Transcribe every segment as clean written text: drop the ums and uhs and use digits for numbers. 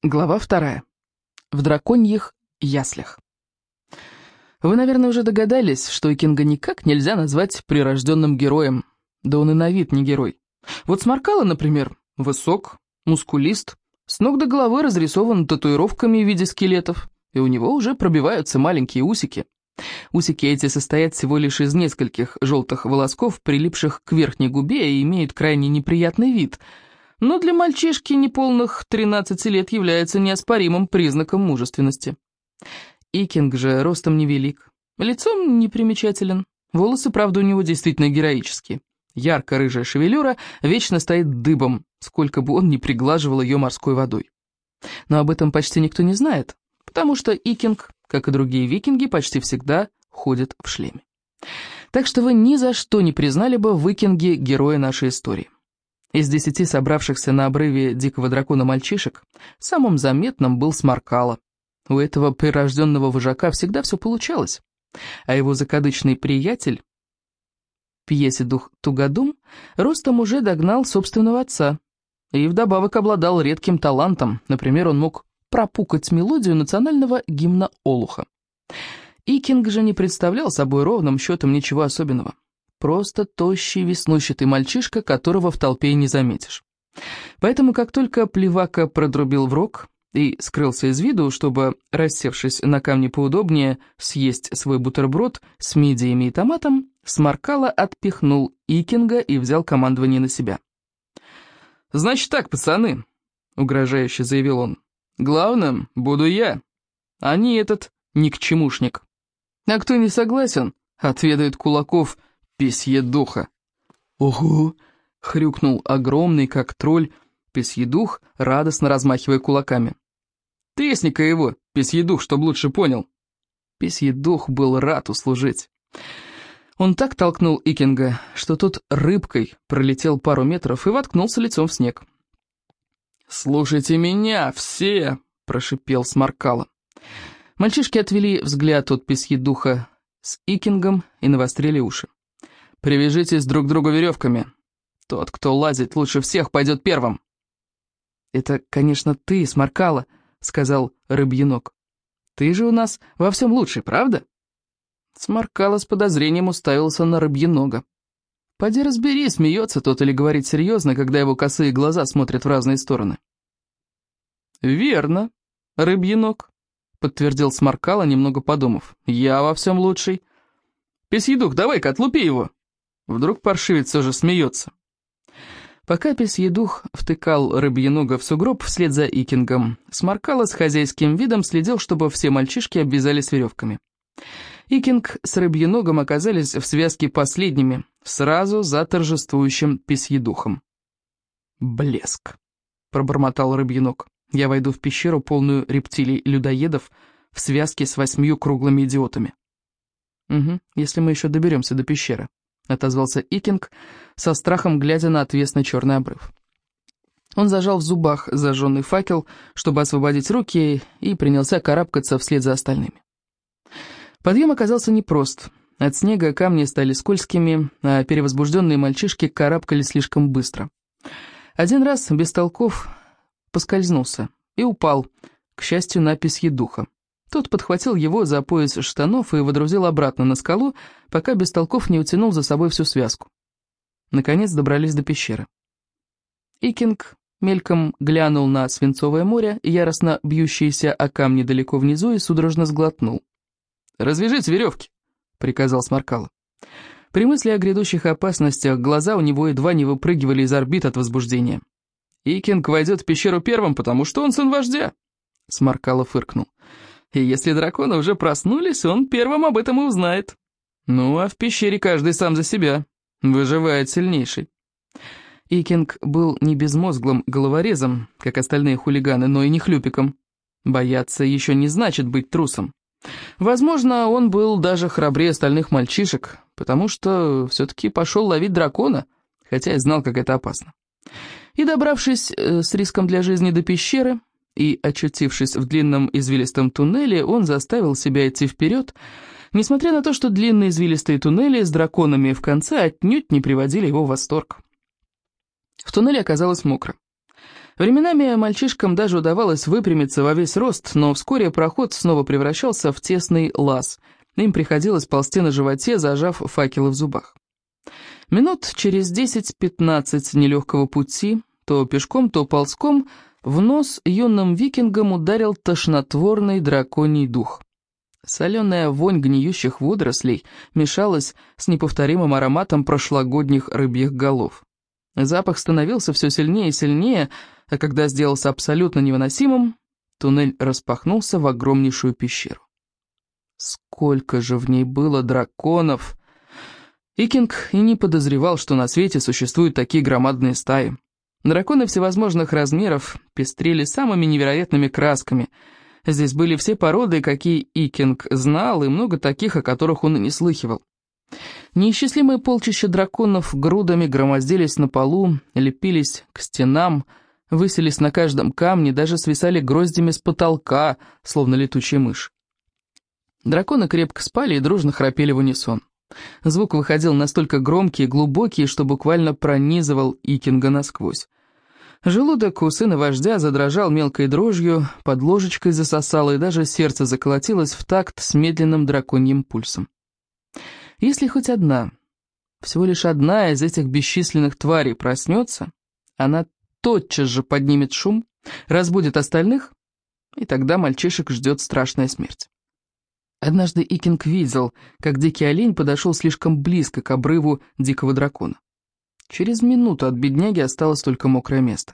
Глава 2. В драконьих яслях. Вы, наверное, уже догадались, что Икинга никак нельзя назвать прирожденным героем. Да он и на вид не герой. Вот Сморкало, например, высок, мускулист, с ног до головы разрисован татуировками в виде скелетов, и у него уже пробиваются маленькие усики. Усики эти состоят всего лишь из нескольких желтых волосков, прилипших к верхней губе, и имеют крайне неприятный вид – но для мальчишки неполных 13 лет является неоспоримым признаком мужественности. Икинг же ростом невелик, лицом непримечателен, волосы, правда, у него действительно героические. Ярко-рыжая шевелюра вечно стоит дыбом, сколько бы он ни приглаживал ее морской водой. Но об этом почти никто не знает, потому что Икинг, как и другие викинги, почти всегда ходит в шлеме. Так что вы ни за что не признали бы в Икинге героя нашей истории. Из 10 собравшихся на обрыве дикого дракона мальчишек самым заметным был Сморкало. У этого прирожденного вожака всегда все получалось, а его закадычный приятель, в пьесе «Дух Тугодум», ростом уже догнал собственного отца и вдобавок обладал редким талантом, например, он мог пропукать мелодию национального гимна Олуха. Икинг же не представлял собой ровным счетом ничего особенного. Просто тощий, веснущатый мальчишка, которого в толпе не заметишь. Поэтому, как только Плевака продрубил в рог и скрылся из виду, чтобы, рассевшись на камне поудобнее, съесть свой бутерброд с мидиями и томатом, Сморкало отпихнул Икинга и взял командование на себя. «Значит так, пацаны», — угрожающе заявил он, — «главным буду я, а не этот никчемушник. А кто не согласен, отведает кулаков Песьедуха». «Ого!» — хрюкнул огромный, как тролль, Песьедух, радостно размахивая кулаками. «Тресни-ка его, Песьедух, чтоб лучше понял». Песьедух был рад услужить. Он так толкнул Икинга, что тот рыбкой пролетел пару метров и воткнулся лицом в снег. «Слушайте меня, все!» — прошипел Сморкало. Мальчишки отвели взгляд от Песьедуха с Икингом и навострили уши. «Привяжитесь друг к другу веревками. Тот, кто лазит лучше всех, пойдет первым». «Это, конечно, ты, Сморкало», — сказал Рыбьенок. «Ты же у нас во всем лучший, правда?» Сморкало с подозрением уставился на Рыбьенога. Поди разбери, смеется тот или говорит серьезно, когда его косые глаза смотрят в разные стороны. «Верно, Рыбьенок», — подтвердил Сморкало, немного подумав. «Я во всем лучший. Песьедух, давай-ка отлупи его». Вдруг паршивец все же смеется. Пока Песьедух втыкал Рыбьенога в сугроб вслед за Икингом, Сморкало с хозяйским видом следил, чтобы все мальчишки обвязались веревками. Икинг с Рыбьеногом оказались в связке последними, сразу за торжествующим Песьедухом. «Блеск», — пробормотал Рыбьеног. «Я войду в пещеру, полную рептилий-людоедов, в связке с 8 круглыми идиотами». «Угу, если мы еще доберемся до пещеры», — отозвался Икинг, со страхом глядя на отвесный черный обрыв. Он зажал в зубах зажженный факел, чтобы освободить руки, и принялся карабкаться вслед за остальными. Подъем оказался непрост. От снега камни стали скользкими, а перевозбужденные мальчишки карабкались слишком быстро. Один раз Бестолков поскользнулся и упал, к счастью, на Песьедуха. Тот подхватил его за пояс штанов и водрузил обратно на скалу, пока Бестолков не утянул за собой всю связку. Наконец добрались до пещеры. Икинг мельком глянул на свинцовое море, яростно бьющееся о камни далеко внизу, и судорожно сглотнул. «Развяжите веревки», — приказал Сморкало. При мысли о грядущих опасностях глаза у него едва не выпрыгивали из орбит от возбуждения. «Икинг войдет в пещеру первым, потому что он сын вождя», — Сморкало фыркнул. «И если драконы уже проснулись, он первым об этом и узнает. Ну, а в пещере каждый сам за себя. Выживает сильнейший». Икинг был не безмозглым головорезом, как остальные хулиганы, но и не хлюпиком. Бояться еще не значит быть трусом. Возможно, он был даже храбрее остальных мальчишек, потому что все-таки пошел ловить дракона, хотя и знал, как это опасно. И, добравшись с риском для жизни до пещеры и очутившись в длинном извилистом туннеле, он заставил себя идти вперед, несмотря на то, что длинные извилистые туннели с драконами в конце отнюдь не приводили его в восторг. В туннеле оказалось мокро. Временами мальчишкам даже удавалось выпрямиться во весь рост, но вскоре проход снова превращался в тесный лаз. Им приходилось ползти на животе, зажав факелы в зубах. Минут через 10-15 нелегкого пути, то пешком, то ползком, в нос юным викингам ударил тошнотворный драконий дух. Соленая вонь гниющих водорослей мешалась с неповторимым ароматом прошлогодних рыбьих голов. Запах становился все сильнее и сильнее, а когда сделался абсолютно невыносимым, туннель распахнулся в огромнейшую пещеру. Сколько же в ней было драконов! Икинг и не подозревал, что на свете существуют такие громадные стаи. Драконы всевозможных размеров пестрели самыми невероятными красками. Здесь были все породы, какие Икинг знал, и много таких, о которых он и не слыхивал. Неисчислимые полчища драконов грудами громоздились на полу, лепились к стенам, высились на каждом камне, даже свисали гроздями с потолка, словно летучие мыши. Драконы крепко спали и дружно храпели в унисон. Звук выходил настолько громкий и глубокий, что буквально пронизывал Икинга насквозь. Желудок у сына вождя задрожал мелкой дрожью, под ложечкой засосало, и даже сердце заколотилось в такт с медленным драконьим пульсом. Если хоть одна, всего лишь одна из этих бесчисленных тварей проснется, она тотчас же поднимет шум, разбудит остальных, и тогда мальчишек ждет страшная смерть. Однажды Икинг видел, как дикий олень подошел слишком близко к обрыву дикого дракона. Через минуту от бедняги осталось только мокрое место.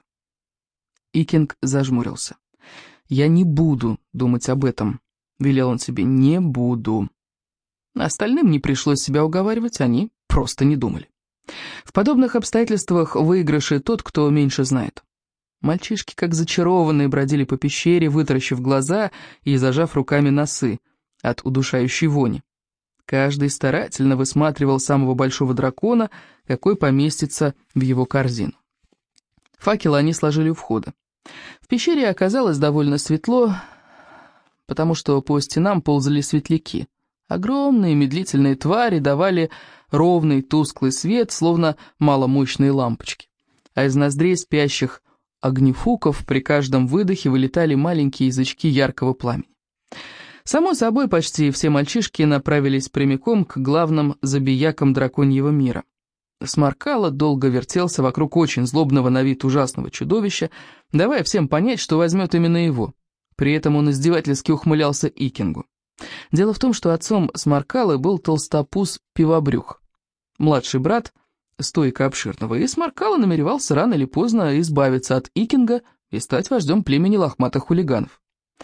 Икинг зажмурился. «Я не буду думать об этом», — велел он себе, — «не буду». Остальным не пришлось себя уговаривать, они просто не думали. В подобных обстоятельствах выигрыше тот, кто меньше знает. Мальчишки, как зачарованные, бродили по пещере, вытаращив глаза и зажав руками носы от удушающей вони. Каждый старательно высматривал самого большого дракона, какой поместится в его корзину. Факелы они сложили у входа. В пещере оказалось довольно светло, потому что по стенам ползали светляки. Огромные медлительные твари давали ровный тусклый свет, словно маломощные лампочки. А из ноздрей спящих огнефуков при каждом выдохе вылетали маленькие язычки яркого пламени. Само собой, почти все мальчишки направились прямиком к главным забиякам драконьего мира. Сморкало долго вертелся вокруг очень злобного на вид ужасного чудовища, давая всем понять, что возьмет именно его. При этом он издевательски ухмылялся Икингу. Дело в том, что отцом Сморкалы был толстопуз Пивобрюх, младший брат Стойка Обширного, и Сморкала намеревался рано или поздно избавиться от Икинга и стать вождем племени лохматых хулиганов.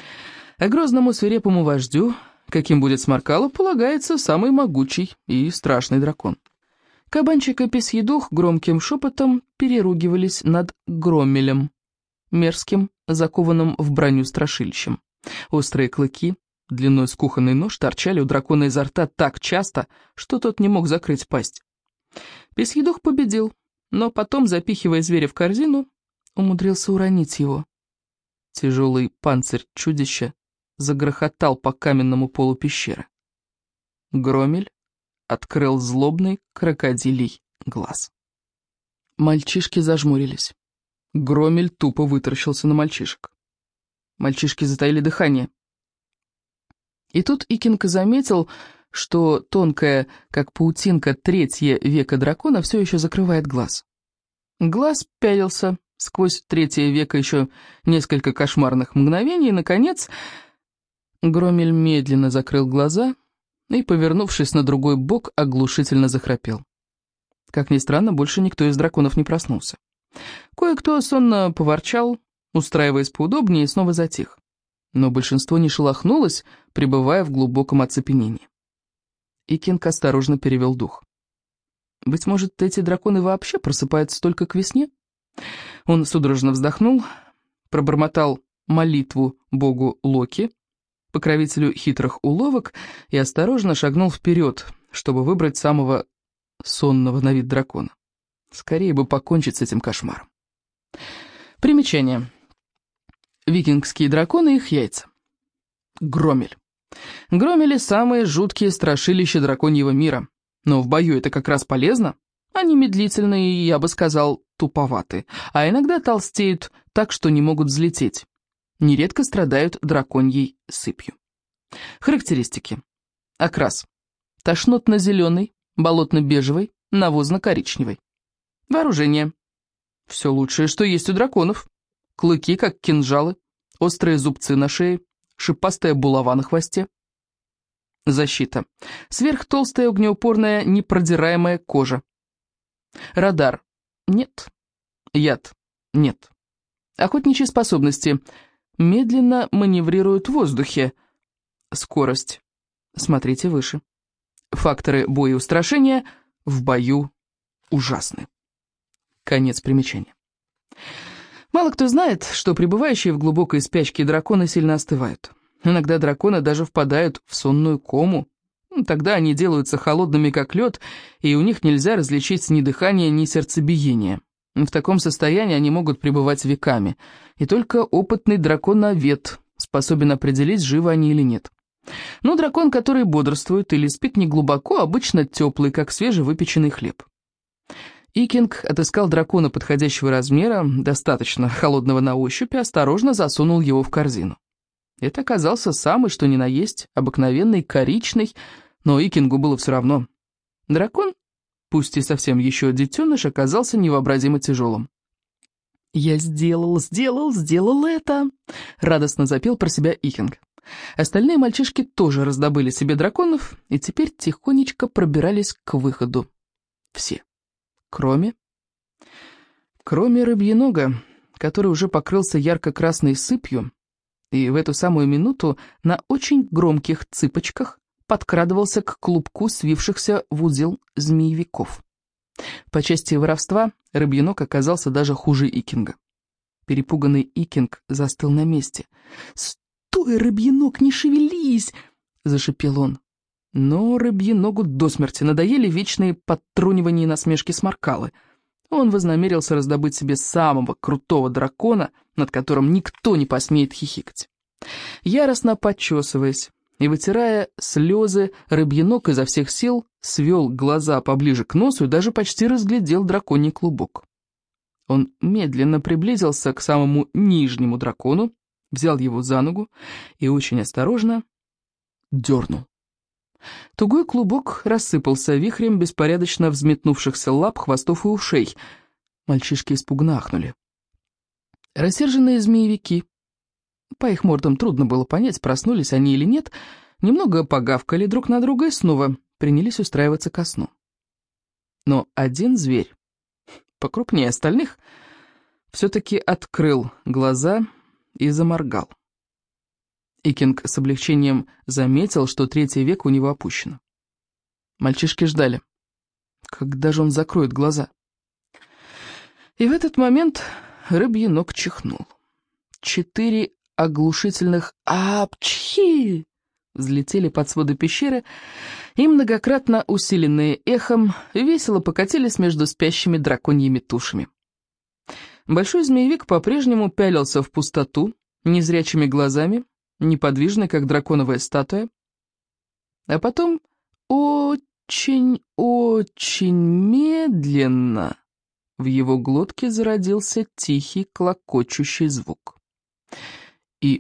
А грозному свирепому вождю, каким будет Сморкала, полагается самый могучий и страшный дракон. Кабанчик и Песьедух громким шепотом переругивались над Громмелем, мерзким, закованным в броню страшилищем. Острые клыки, длиной с кухонный нож, торчали у дракона изо рта так часто, что тот не мог закрыть пасть. Песьедух победил, но потом, запихивая зверя в корзину, умудрился уронить его. Тяжелый панцирь чудища загрохотал по каменному полу пещеры. Громель открыл злобный крокодилий глаз. Мальчишки зажмурились. Громель тупо вытаращился на мальчишек. Мальчишки затаили дыхание. И тут Икинг заметил, что тонкая, как паутинка, третье веко дракона все еще закрывает глаз. Глаз пялился сквозь третье веко еще несколько кошмарных мгновений, и, наконец, Громель медленно закрыл глаза и, повернувшись на другой бок, оглушительно захрапел. Как ни странно, больше никто из драконов не проснулся. Кое-кто сонно поворчал, устраиваясь поудобнее, и снова затих. Но большинство не шелохнулось, пребывая в глубоком оцепенении. Икинг осторожно перевел дух. Быть может, эти драконы вообще просыпаются только к весне? Он судорожно вздохнул, пробормотал молитву богу Локи, покровителю хитрых уловок, и осторожно шагнул вперед, чтобы выбрать самого сонного на вид дракона. Скорее бы покончить с этим кошмаром. Примечание. Викингские драконы и их яйца. Громель. Громели — самые жуткие страшилища драконьего мира. Но в бою это как раз полезно. Они медлительные и, я бы сказал, туповаты, а иногда толстеют так, что не могут взлететь. Нередко страдают драконьей сыпью. Характеристики. Окрас. Тошнотно-зеленый, болотно-бежевый, навозно-коричневый. Вооружение. Все лучшее, что есть у драконов. Клыки, как кинжалы, острые зубцы на шее, шипастая булава на хвосте. Защита. Сверхтолстая, огнеупорная, непродираемая кожа. Радар. Нет. Яд. Нет. Охотничьи способности. Медленно маневрируют в воздухе. Скорость. Смотрите выше. Факторы боя и устрашения в бою ужасны. Конец примечания. Мало кто знает, что пребывающие в глубокой спячке драконы сильно остывают. Иногда драконы даже впадают в сонную кому. Тогда они делаются холодными, как лед, и у них нельзя различить ни дыхание, ни сердцебиение. В таком состоянии они могут пребывать веками, и только опытный драконовед способен определить, живы они или нет. Но дракон, который бодрствует или спит неглубоко, обычно теплый, как свежевыпеченный хлеб. Икинг отыскал дракона подходящего размера, достаточно холодного на ощупь, и осторожно засунул его в корзину. Это оказался самый, что ни на есть, обыкновенный, коричный, но Икингу было все равно. Дракон, пусть и совсем еще детеныш, оказался невообразимо тяжелым. «Я сделал это!» — радостно запел про себя Икинг. Остальные мальчишки тоже раздобыли себе драконов и теперь тихонечко пробирались к выходу. Все. Кроме Рыбьенога, который уже покрылся ярко-красной сыпью, и в эту самую минуту на очень громких цыпочках подкрадывался к клубку свившихся в узел змеевиков. По части воровства Рыбьеног оказался даже хуже Икинга. Перепуганный Икинг застыл на месте. «Стой, Рыбьеног, не шевелись!» — зашипел он. Но Рыбьеногу до смерти надоели вечные подтрунивания и насмешки Сморкалы. Он вознамерился раздобыть себе самого крутого дракона, над которым никто не посмеет хихикать. Яростно почесываясь и вытирая слезы, Рыбьеног изо всех сил свел глаза поближе к носу и даже почти разглядел драконий клубок. Он медленно приблизился к самому нижнему дракону, взял его за ногу и очень осторожно дернул. Тугой клубок рассыпался вихрем беспорядочно взметнувшихся лап, хвостов и ушей. Мальчишки испуганно ахнули. Рассерженные змеевики, по их мордам трудно было понять, проснулись они или нет, немного погавкали друг на друга и снова принялись устраиваться ко сну. Но один зверь, покрупнее остальных, все-таки открыл глаза и заморгал. Икинг с облегчением заметил, что 3 век у него опущено. Мальчишки ждали. Когда же он закроет глаза? И в этот момент Рыбьеног чихнул. 4 оглушительных «апчхи» взлетели под своды пещеры и, многократно усиленные эхом, весело покатились между спящими драконьими тушами. Большой змеевик по-прежнему пялился в пустоту, незрячими глазами, неподвижный, как драконовая статуя. А потом очень-очень медленно в его глотке зародился тихий клокочущий звук. И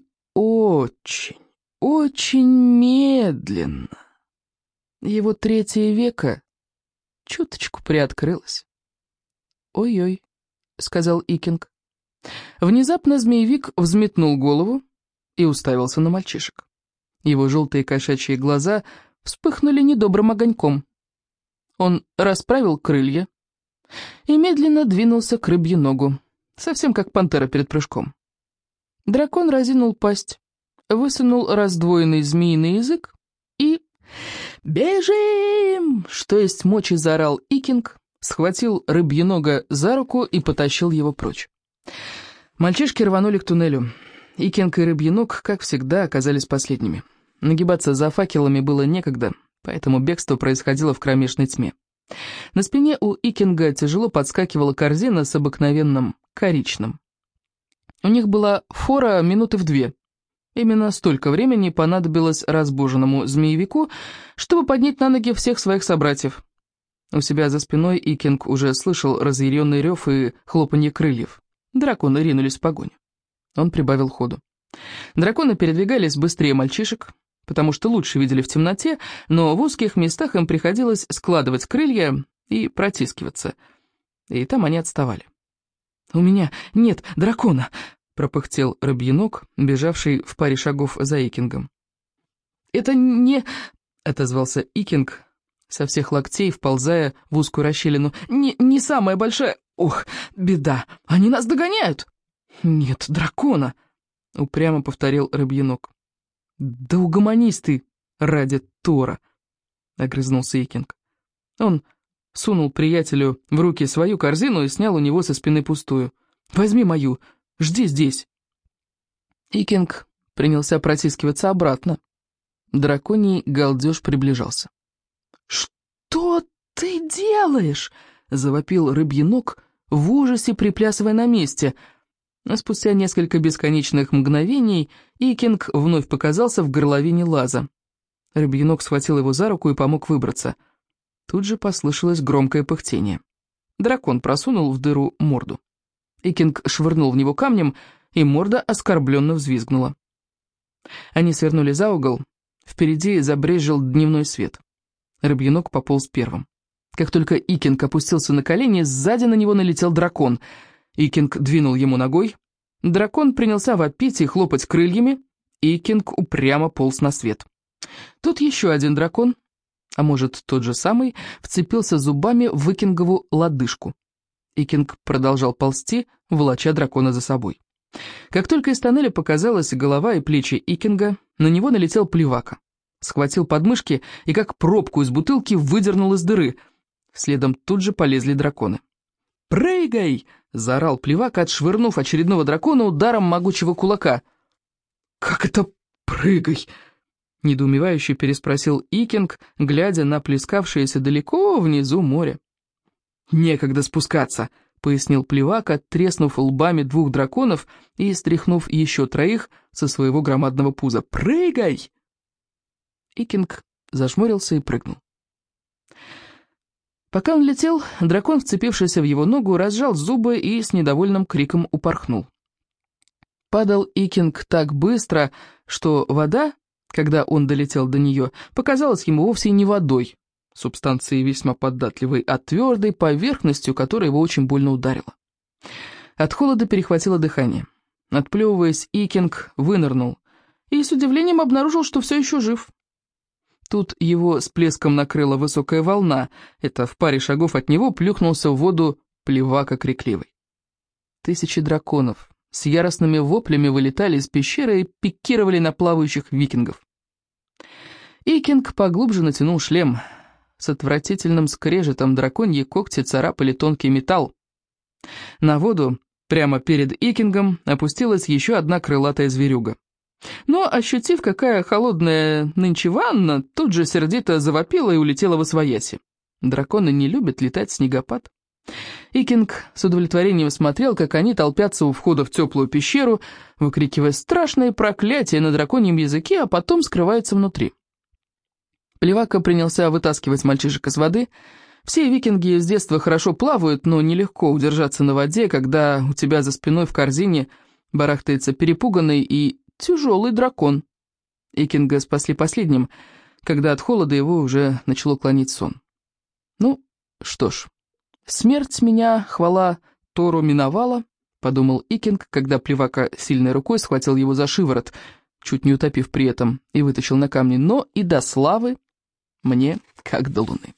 очень медленно его 3 веко чуточку приоткрылось. «Ой-ой», — сказал Икинг. Внезапно змеевик взметнул голову и уставился на мальчишек. Его желтые кошачьи глаза вспыхнули недобрым огоньком. Он расправил крылья и медленно двинулся к Рыбьеногу, совсем как пантера перед прыжком. Дракон разинул пасть, высунул раздвоенный змеиный язык и... «Бежим!» — что есть мочи, заорал Икинг, схватил Рыбьенога за руку и потащил его прочь. Мальчишки рванули к туннелю. Икинг и Рыбьеног, как всегда, оказались последними. Нагибаться за факелами было некогда, поэтому бегство происходило в кромешной тьме. На спине у Икинга тяжело подскакивала корзина с обыкновенным коричным. У них была фора минуты в 2. Именно столько времени понадобилось разбуженному змеевику, чтобы поднять на ноги всех своих собратьев. У себя за спиной Икинг уже слышал разъяренный рев и хлопанье крыльев. Драконы ринулись в погоню. Он прибавил ходу. Драконы передвигались быстрее мальчишек, потому что лучше видели в темноте, но в узких местах им приходилось складывать крылья и протискиваться, и там они отставали. «У меня нет дракона!» — пропыхтел Рыбьенок, бежавший в паре шагов за Икингом. «Это не...» — отозвался Икинг, со всех локтей вползая в узкую расщелину. «Не самая большая... Ох, беда! Они нас догоняют!» «Нет дракона!» — упрямо повторил Рыбьенок. «Да угомонись ты, ради Тора!» — огрызнулся Икинг. Он сунул приятелю в руки свою корзину и снял у него со спины пустую. «Возьми мою, жди здесь!» Икинг принялся протискиваться обратно. Драконий галдеж приближался. «Что ты делаешь?» — завопил Рыбьенок, в ужасе приплясывая на месте. А спустя несколько бесконечных мгновений Икинг вновь показался в горловине лаза. Рыбьенок схватил его за руку и помог выбраться. Тут же послышалось громкое пыхтение. Дракон просунул в дыру морду. Икинг швырнул в него камнем, и морда оскорбленно взвизгнула. Они свернули за угол. Впереди забрезжил дневной свет. Рыбьенок пополз первым. Как только Икинг опустился на колени, сзади на него налетел дракон. Икинг двинул ему ногой. Дракон принялся вопить и хлопать крыльями. Икинг упрямо полз на свет. Тут еще один дракон, а может тот же самый, вцепился зубами в Икингову лодыжку. Икинг продолжал ползти, волоча дракона за собой. Как только из тоннеля показалась голова и плечи Икинга, на него налетел Плевака. Схватил подмышки и как пробку из бутылки выдернул из дыры. Следом тут же полезли драконы. «Прыгай!» — заорал Плевака, отшвырнув очередного дракона ударом могучего кулака. «Как это прыгай?» — недоумевающе переспросил Икинг, глядя на плескавшееся далеко внизу море. «Некогда спускаться!» — пояснил Плевака, треснув лбами двух драконов и стряхнув еще троих со своего громадного пуза. «Прыгай!» Икинг зажмурился и прыгнул. Пока он летел, дракон, вцепившийся в его ногу, разжал зубы и с недовольным криком упорхнул. Падал Икинг так быстро, что вода, когда он долетел до нее, показалась ему вовсе не водой, субстанцией весьма податливой, а твердой поверхностью, которая его очень больно ударила. От холода перехватило дыхание. Отплевываясь, Икинг вынырнул и с удивлением обнаружил, что все еще жив. Тут его с плеском накрыла высокая волна. Это в паре шагов от него плюхнулся в воду Плевака крикливый. Тысячи драконов с яростными воплями вылетали из пещеры и пикировали на плавающих викингов. Икинг поглубже натянул шлем. С отвратительным скрежетом драконьи когти царапали тонкий металл. На воду, прямо перед Икингом, опустилась еще одна крылатая зверюга. Но, ощутив, какая холодная нынче ванна, тут же сердито завопила и улетела восвояси. Драконы не любят летать в снегопад. Икинг с удовлетворением смотрел, как они толпятся у входа в теплую пещеру, выкрикивая страшные проклятия на драконьем языке, а потом скрываются внутри. Плевака принялся вытаскивать мальчишек из воды. Все викинги с детства хорошо плавают, но нелегко удержаться на воде, когда у тебя за спиной в корзине барахтается перепуганный и тяжелый дракон. Икинга спасли последним, когда от холода его уже начало клонить сон. Ну, что ж, смерть меня, хвала Тору, миновала, подумал Икинг, когда Плевака сильной рукой схватил его за шиворот, чуть не утопив при этом, и вытащил на камни, но и до славы мне как до луны.